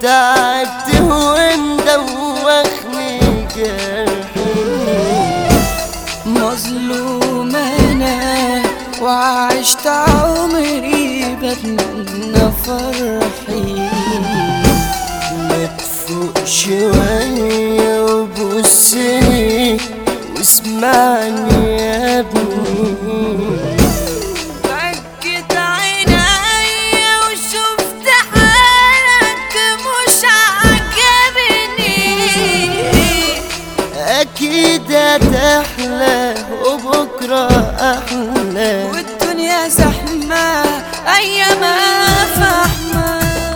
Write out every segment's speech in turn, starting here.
تعبت ومدوخني جرحي. مظلوم انا وعشت عمري بتمنى فرحي. ما تفوق شوية وبصني واسمعني يا ابني. بكت عينيا وشفت حالك مش عجبني. اكيد هتحلى وبكرة احلى، والدنيا زحمة ايامها فحمة.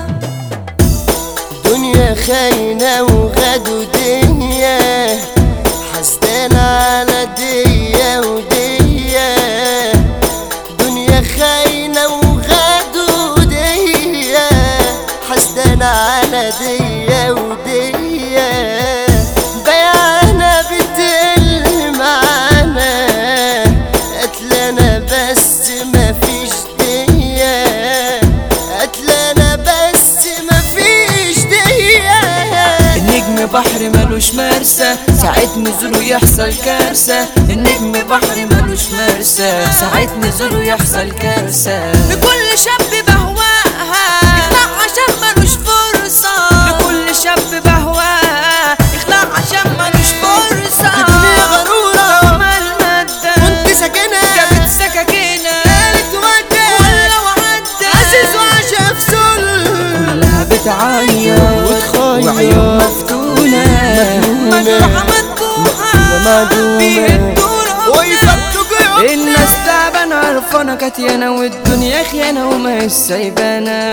دنيا خاينة وغدو دنيا حسدان على ديا وديا. دنيا خاينة وغدو ديا حسدان على ديا وديا. بيعنا بتقل معانا قتلنا بس مفيش ديا. قتلنا بس مفيش ديا. النجم بحر ملوش مرسى ساعة نزوله يحصل كارثة. النجم بحر ملوش مرسى ساعة نزوله يحصل كارثة. لكل شاب بهواها يخلع عشان ملوش فرصة. لكل شاب بهواها يخلع عشان ملوش فرصة. الدنيا غرورة عمال مادة وانت ساكنة جابت سكاكينة قالت ودى ولو عدى عزيز وعشا في سل. كلها بتعيط وعيون مفتونة مجروحة مدبوحة بيهدوا الناس تعبانة عرفانة كاتيانة والدنيا خيانة وما هيش سايبانا.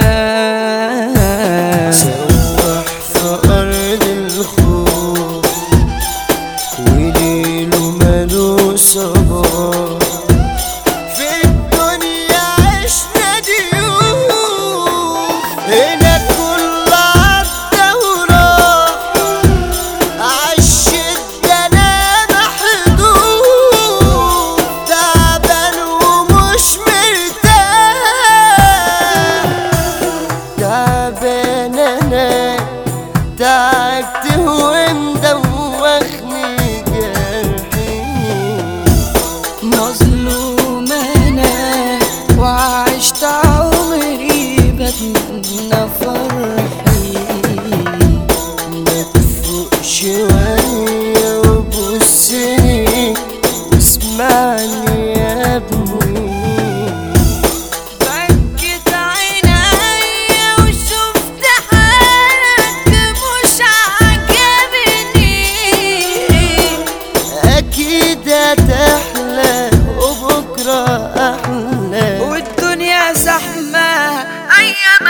سواح في أرض الخوف وليله مالو صباح. في الدنيا عشنا ضيوف هنا كل عدى وراح. عالشدة أنا محدود تعبان ومش مرتاح. تعبان أنا تعبت ومدوخني جرحي. مظلوم أنا وعشت عمري بتمنى فرحي. ما تفوق شوية وبصني واسمعني يا ابني. بكت عينيا وشفت حالك مش عجبني. أكيد هتحلى وبكرة أحلى، والدنيا زحمة أيام